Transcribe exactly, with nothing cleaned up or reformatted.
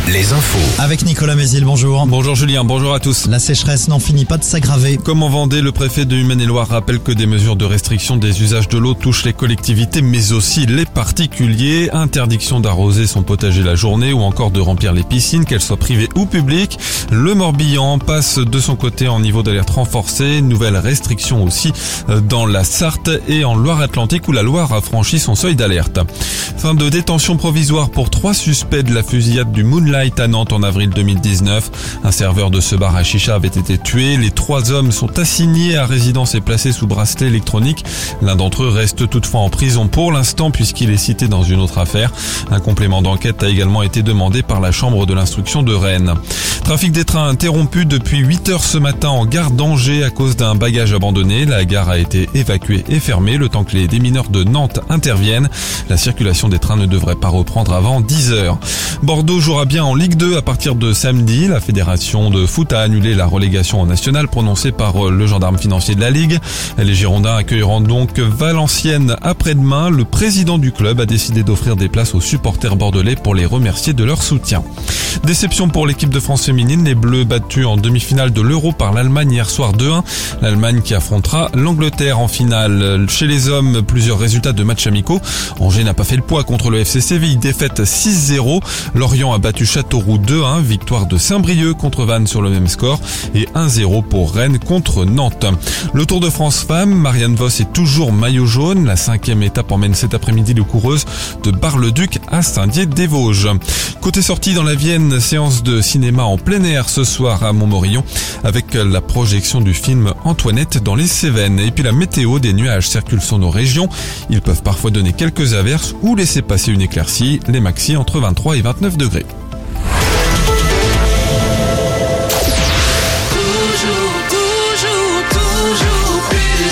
les infos. Avec Nicolas Mézil, bonjour. Bonjour Julien, bonjour à tous. La sécheresse n'en finit pas de s'aggraver. Comme en Vendée, le préfet de Maine-et-Loire rappelle que des mesures de restriction des usages de l'eau touchent les collectivités mais aussi les particuliers. Interdiction d'arroser son potager la journée ou encore de remplir les piscines, qu'elles soient privées ou publiques. Le Morbihan passe de son côté en niveau d'alerte renforcé. Nouvelles restrictions aussi dans la Sarthe et en Loire-Atlantique où la Loire a franchi son seuil d'alerte. Fin de détention provisoire pour trois suspects de la fusillade du Moonlight à Nantes en avril deux mille dix-neuf. Un serveur de ce bar à chicha avait été tué. Les trois hommes sont assignés à résidence et placés sous bracelet électronique. L'un d'entre eux reste toutefois en prison pour l'instant puisqu'il est cité dans une autre affaire. Un complément d'enquête a également été demandé par la chambre de l'instruction de Rennes. Trafic des trains interrompu depuis huit heures ce matin en gare d'Angers à cause d'un bagage abandonné. La gare a été évacuée et fermée le temps que les démineurs de Nantes interviennent. La circulation des trains ne devrait pas reprendre avant dix heures. Bordeaux jouera bien en Ligue deux à partir de samedi. La fédération de foot a annulé la relégation en nationale prononcée par le gendarme financier de la Ligue. Les Girondins accueilleront donc Valenciennes après-demain. Le président du club a décidé d'offrir des places aux supporters bordelais pour les remercier de leur soutien. Déception pour l'équipe de France féminine. Les Bleus battus en demi-finale de l'Euro par l'Allemagne hier soir deux un. L'Allemagne qui affrontera l'Angleterre en finale. Chez les hommes, plusieurs résultats de matchs amicaux. Angers n'a pas fait le poids contre le F C Séville. Défaite six zéro. Lorient a battu Châteauroux deux un. Victoire de Saint-Brieuc contre Vannes sur le même score. Et un zéro pour Rennes contre Nantes. Le Tour de France femmes. Marianne Vos est toujours maillot jaune. La cinquième étape emmène cet après-midi les coureuses de Bar-le-Duc à Saint-Dié-des-Vosges. Côté sortie dans la Vienne, séance de cinéma en plein air ce soir à Montmorillon avec la projection du film Antoinette dans les Cévennes. Et puis la météo, des nuages circulent sur nos régions. Ils peuvent parfois donner quelques averses ou laisser passer une éclaircie. Les maxi entre vingt-trois et vingt-neuf degrés.